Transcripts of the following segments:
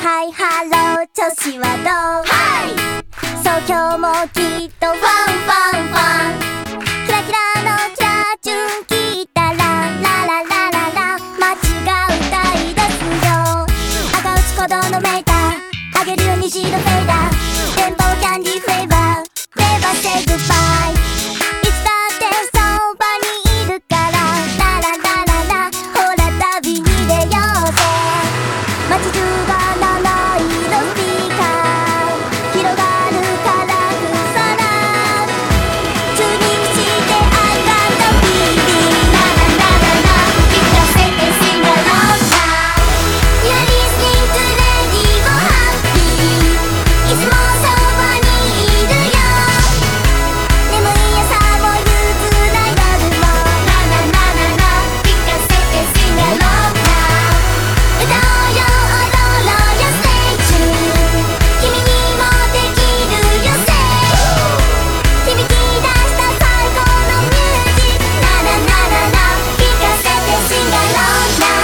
ハイハロー調子はどう？そう今日もきっとファンファンファン。キラキラのキラチュン聞いたらラララララ街が歌い出すよ。赤打ち鼓動のメーターあげるよ虹色フェイダー。電波はキャンディーフレーバー。Never say goodbye。 いつだってそばにいるからラララララ。ほら旅に出ようぜ。街中が七色スピーカー広がるカラフル空。チューニングして I got the feeling。 ラララララ聞かせて Sing along now。 You're listening to Radio Happy。 いつもそばにいるよ。眠い朝も憂鬱な夜もラララララ聞かせて Sing along now。 歌おうよ踊ろうよ Stay tuned。 君にもできるよ Say。 響き出した最高のミュージックラララララ聞かせて Sing along now。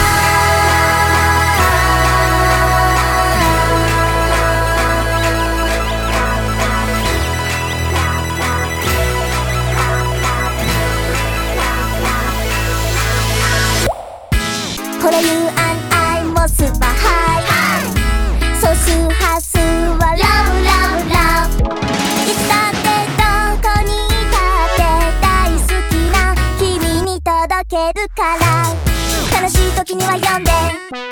これ You and I もスーパーハイ。総数波数は Love Love Love。 いつだってどこにいたって大好きな君に届けるから。悲しい時には呼んで